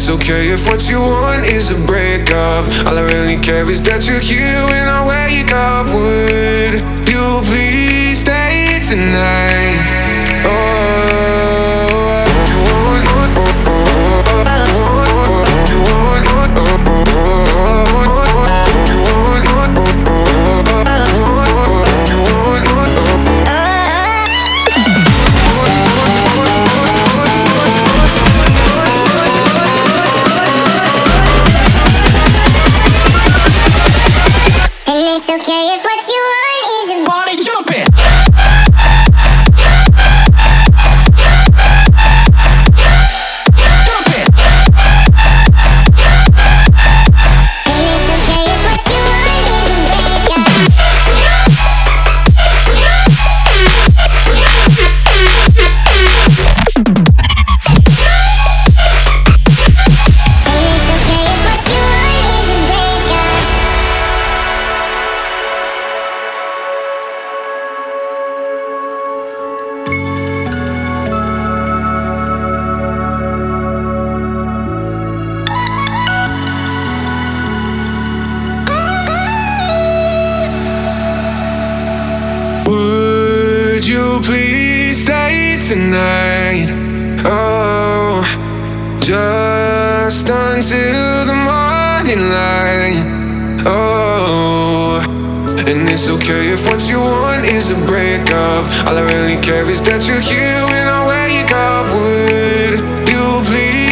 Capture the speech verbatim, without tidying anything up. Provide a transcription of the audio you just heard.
it's okay if what you want is a breakup. All I really care is that you're here when I wake up. Would you please stay tonight? Oh, you want, you want, you want, it's okay if what you want is a body jumping. would you please stay tonight? Oh, just until the morning light. Oh, and it's okay if what you want is a breakup. All I really care is that you're here when I wake up. Would you please